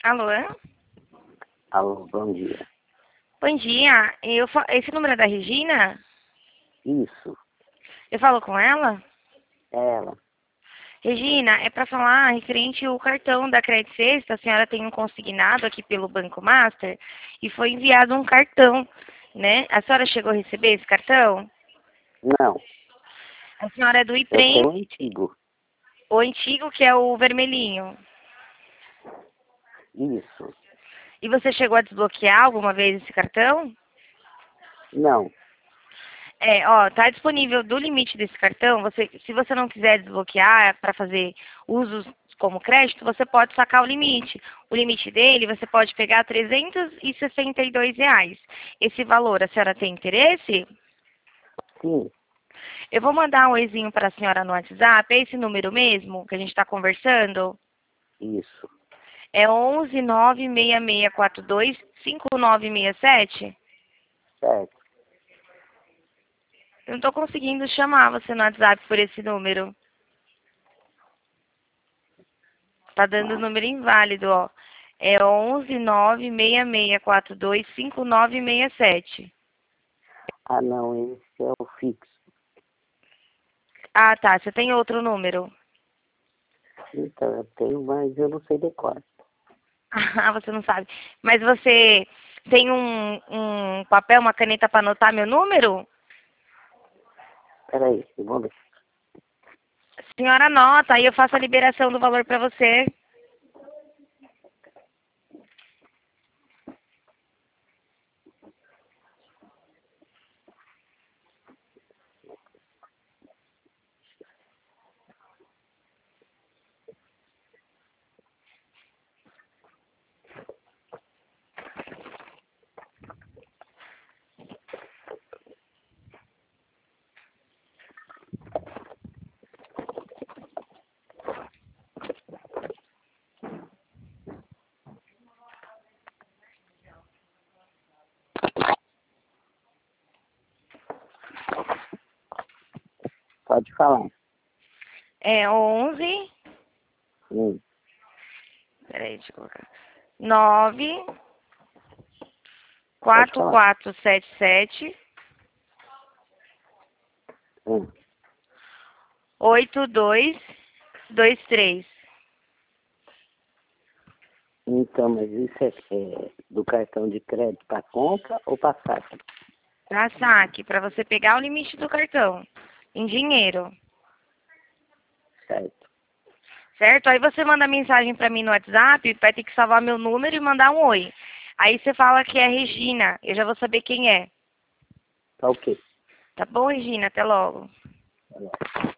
Alô? Alô, bom dia. Bom dia. Esse número é da Regina? Isso, Eu falo com ela? é ela. Regina, é para falar referente ao cartão da Credit Sexta. A senhora tem um consignado aqui pelo Banco Master e foi enviado um cartão, né? A senhora chegou a receber esse cartão? Não, A senhora é do eu IPREM, tenho um antigo. o antigo, que é o vermelhinho. Isso. E você chegou a desbloquear alguma vez esse cartão? Não, Tá disponível do limite desse cartão. Se você não quiser desbloquear para fazer usos como crédito, você pode sacar o limite. O limite dele, você pode pegar R$ 362. Esse valor, a senhora tem interesse? sim, Eu vou mandar um oizinho para a senhora no WhatsApp. É esse número mesmo que a gente está conversando? isso. É 11 96642 5967? Certo. Eu não estou conseguindo chamar você no WhatsApp por esse número. Tá dando o Ah, número inválido, ó. É 11 96642 5967. não, esse é o fixo. Ah, tá. Você tem outro número? Então, eu tenho, mas eu não sei decorar. Ah, você não sabe. Mas você tem um papel, uma caneta para anotar meu número? Peraí, vamos ver. A senhora anota, aí eu faço a liberação do valor para você. Pode falar. É 11. Hum, Peraí, deixa eu colocar. 9 pode quatro falar. quatro sete sete Hum. 8223. Então, mas isso é do cartão de crédito para compra ou para saque? Para saque, para você pegar o limite do cartão em dinheiro, Certo. certo? Aí você manda mensagem para mim no WhatsApp, vai ter que salvar meu número e mandar um oi. Aí você fala que é Regina, eu já vou saber quem é. Tá ok. Tá bom, Regina? Até logo. Tá bom.